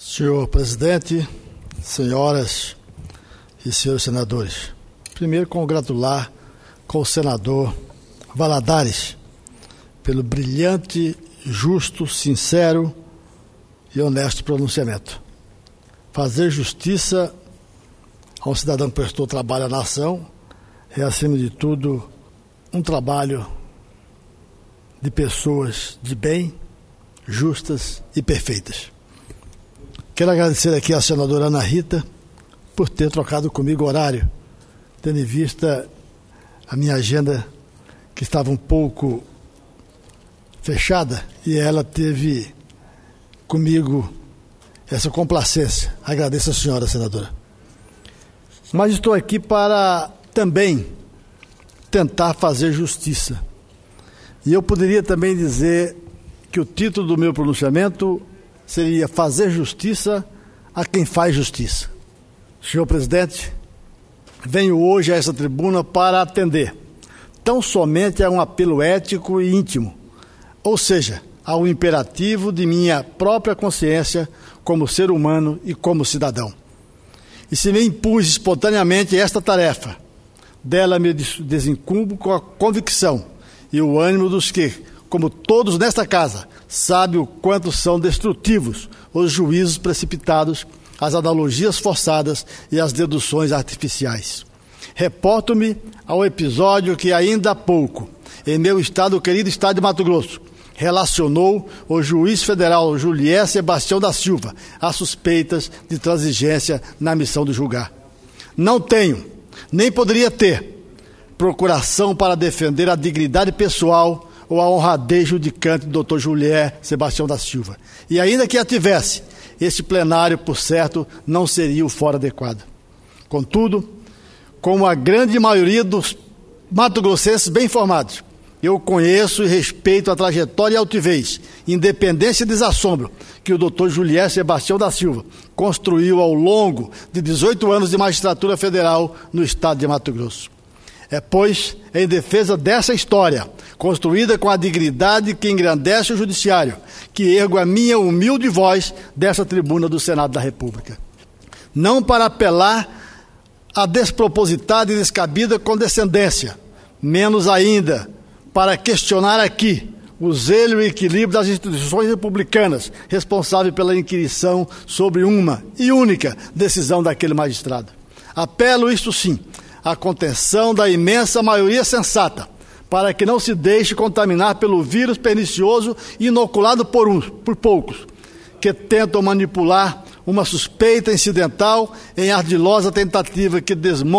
Senhor presidente, senhoras e senhores senadores, primeiro congratular com o senador Valadares pelo brilhante, justo, sincero e honesto pronunciamento. Fazer justiça a um cidadão que prestou trabalho à nação é, acima de tudo, um trabalho de pessoas de bem, justas e perfeitas. Quero agradecer aqui à senadora Ana Rita por ter trocado comigo o horário, tendo em vista a minha agenda que estava um pouco fechada, e ela teve comigo essa complacência. Agradeço a senhora, senadora. Mas estou aqui para também tentar fazer justiça. E eu poderia também dizer que o título do meu pronunciamento seria fazer justiça a quem faz justiça. Senhor presidente, venho hoje a essa tribuna para atender tão somente a um apelo ético e íntimo, ou seja, ao imperativo de minha própria consciência como ser humano e como cidadão. E se me impus espontaneamente esta tarefa, dela me desincumbo com a convicção e o ânimo dos que, como todos nesta casa, sabem o quanto são destrutivos os juízos precipitados, as analogias forçadas e as deduções artificiais. Reporto-me ao episódio que ainda há pouco, em meu estado, o querido estado de Mato Grosso, relacionou o juiz federal Julier Sebastião da Silva às suspeitas de transigência na missão de julgar. Não tenho, nem poderia ter, procuração para defender a dignidade pessoal ou a honradez judicante do Dr. Julier Sebastião da Silva. E ainda que a tivesse, este plenário, por certo, não seria o fórum adequado. Contudo, como a grande maioria dos mato-grossenses bem informados, eu conheço e respeito a trajetória e altivez, independência e desassombro que o Dr. Julier Sebastião da Silva construiu ao longo de 18 anos de magistratura federal no estado de Mato Grosso. É, pois, em defesa dessa história, construída com a dignidade que engrandece o judiciário, que ergo a minha humilde voz dessa tribuna do Senado da República. Não para apelar à despropositada e descabida condescendência, menos ainda para questionar aqui o zelo e equilíbrio das instituições republicanas responsáveis pela inquirição sobre uma e única decisão daquele magistrado. Apelo, isto sim, à contenção da imensa maioria sensata, para que não se deixe contaminar pelo vírus pernicioso inoculado por poucos, que tentam manipular uma suspeita incidental em ardilosa tentativa que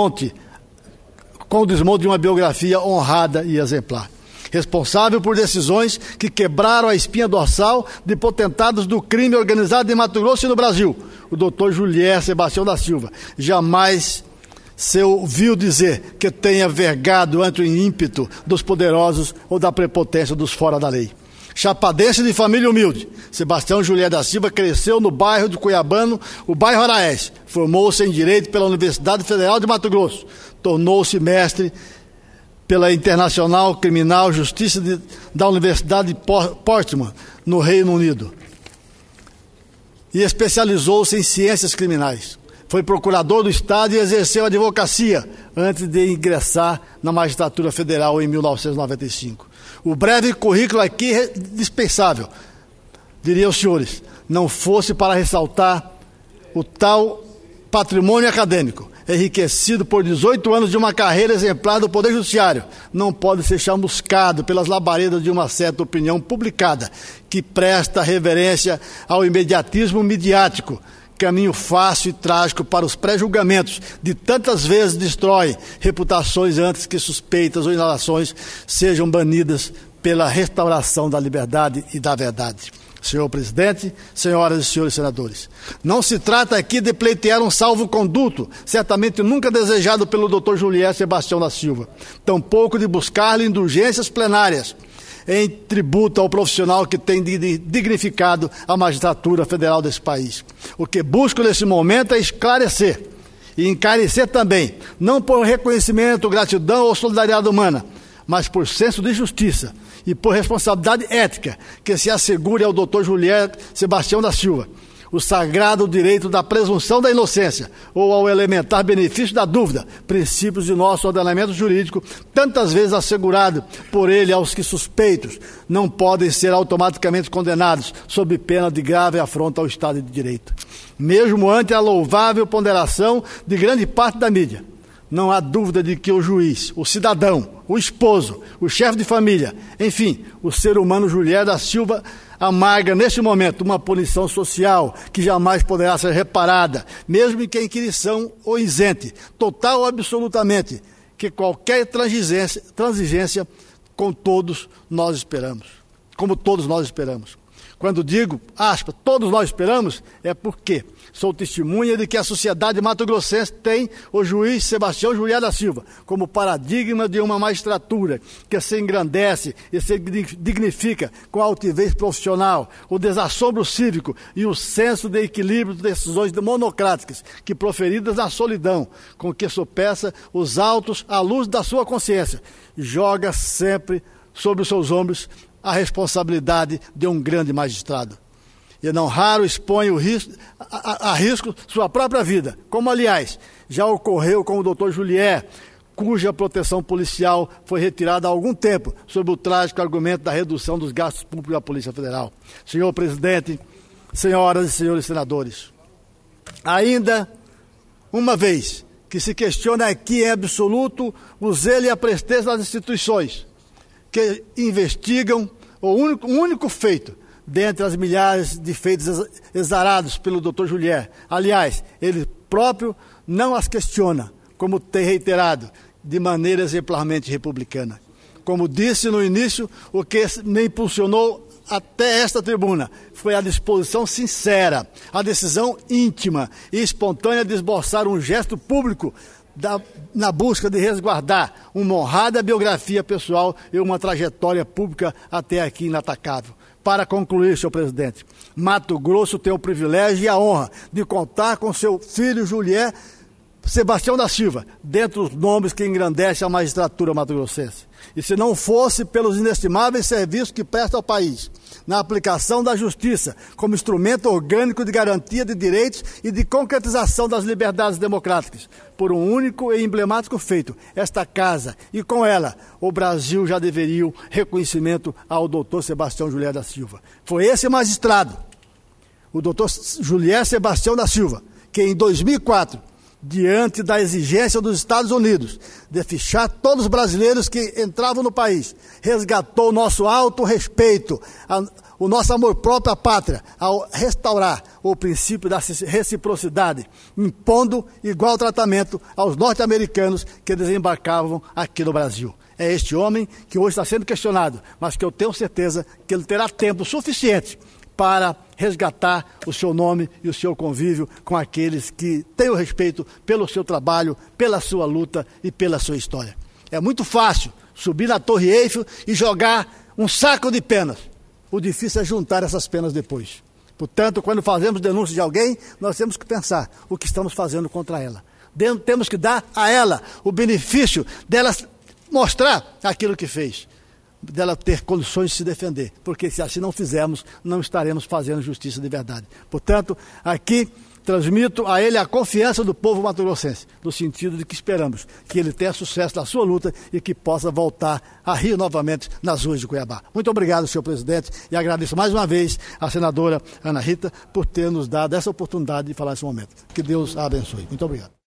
com o desmonte de uma biografia honrada e exemplar. Responsável por decisões que quebraram a espinha dorsal de potentados do crime organizado em Mato Grosso e no Brasil, o Dr. Julier Sebastião da Silva jamais se ouviu dizer que tenha vergado ante o ímpeto dos poderosos ou da prepotência dos fora da lei. Chapadense de família humilde, Sebastião Julier da Silva cresceu no bairro de Cuiabano, o bairro Araés. Formou-se em Direito pela Universidade Federal de Mato Grosso. Tornou-se mestre pela Internacional Criminal Justiça da Universidade de Portsmouth, no Reino Unido. E especializou-se em ciências criminais. Foi procurador do Estado e exerceu a advocacia antes de ingressar na magistratura federal em 1995. O breve currículo aqui é dispensável, diriam os senhores, não fosse para ressaltar o tal patrimônio acadêmico, enriquecido por 18 anos de uma carreira exemplar do Poder Judiciário, não pode ser chamuscado pelas labaredas de uma certa opinião publicada, que presta reverência ao imediatismo midiático, caminho fácil e trágico para os pré-julgamentos, de tantas vezes destrói reputações antes que suspeitas ou inalações sejam banidas pela restauração da liberdade e da verdade. Senhor presidente, senhoras e senhores senadores, não se trata aqui de pleitear um salvo-conduto, certamente nunca desejado pelo Dr. Julier Sebastião da Silva, tampouco de buscar-lhe indulgências plenárias, em tributo ao profissional que tem dignificado a magistratura federal desse país. O que busco nesse momento é esclarecer e encarecer também, não por reconhecimento, gratidão ou solidariedade humana, mas por senso de justiça e por responsabilidade ética que se assegure ao Dr. Julier Sebastião da Silva o sagrado direito da presunção da inocência ou ao elementar benefício da dúvida, princípios de nosso ordenamento jurídico, tantas vezes assegurado por ele aos que suspeitos não podem ser automaticamente condenados sob pena de grave afronta ao Estado de Direito. Mesmo ante a louvável ponderação de grande parte da mídia, não há dúvida de que o juiz, o cidadão, o esposo, o chefe de família, enfim, o ser humano Julier da Silva amarga neste momento uma punição social que jamais poderá ser reparada, mesmo em que a inquirição o isente, total ou absolutamente, que qualquer transigência com todos nós esperamos, como todos nós esperamos. Quando digo, aspas, todos nós esperamos, é porque sou testemunha de que a sociedade mato-grossense tem o juiz Sebastião Julier da Silva como paradigma de uma magistratura que se engrandece e se dignifica com a altivez profissional, o desassombro cívico e o senso de equilíbrio de decisões monocráticas que, proferidas na solidão, com que sopeça os autos à luz da sua consciência, joga sempre sobre os seus ombros a responsabilidade de um grande magistrado. E não raro expõe a risco sua própria vida, como, aliás, já ocorreu com o doutor Julier, cuja proteção policial foi retirada há algum tempo, sob o trágico argumento da redução dos gastos públicos da Polícia Federal. Senhor presidente, senhoras e senhores senadores, ainda uma vez que se questiona aqui em absoluto o zelo e a presteza das instituições que investigam o único feito dentre as milhares de feitos exarados pelo Dr. Julier. Aliás, ele próprio não as questiona, como tem reiterado, de maneira exemplarmente republicana. Como disse no início, o que me impulsionou até esta tribuna foi a disposição sincera, a decisão íntima e espontânea de esboçar um gesto público na busca de resguardar uma honrada biografia pessoal e uma trajetória pública até aqui inatacável. Para concluir, senhor presidente, Mato Grosso tem o privilégio e a honra de contar com seu filho Julier Sebastião da Silva, dentre os nomes que engrandecem a magistratura mato-grossense. E se não fosse pelos inestimáveis serviços que presta ao país, na aplicação da justiça como instrumento orgânico de garantia de direitos e de concretização das liberdades democráticas, por um único e emblemático feito, esta casa e com ela o Brasil já deveria reconhecimento ao doutor Sebastião Julier da Silva. Foi esse magistrado, o doutor Julier Sebastião da Silva, que em 2004, diante da exigência dos Estados Unidos de fichar todos os brasileiros que entravam no país, resgatou o nosso alto respeito, o nosso amor próprio à pátria, ao restaurar o princípio da reciprocidade, impondo igual tratamento aos norte-americanos que desembarcavam aqui no Brasil. É este homem que hoje está sendo questionado, mas que eu tenho certeza que ele terá tempo suficiente para resgatar o seu nome e o seu convívio com aqueles que têm o respeito pelo seu trabalho, pela sua luta e pela sua história. É muito fácil subir na Torre Eiffel e jogar um saco de penas. O difícil é juntar essas penas depois. Portanto, quando fazemos denúncia de alguém, nós temos que pensar o que estamos fazendo contra ela. Temos que dar a ela o benefício dela mostrar aquilo que fez, dela ter condições de se defender, porque se assim não fizermos, não estaremos fazendo justiça de verdade. Portanto, aqui transmito a ele a confiança do povo mato-grossense, no sentido de que esperamos que ele tenha sucesso na sua luta e que possa voltar a rir novamente nas ruas de Cuiabá. Muito obrigado, senhor presidente, e agradeço mais uma vez à senadora Ana Rita por ter nos dado essa oportunidade de falar nesse momento. Que Deus a abençoe. Muito obrigado.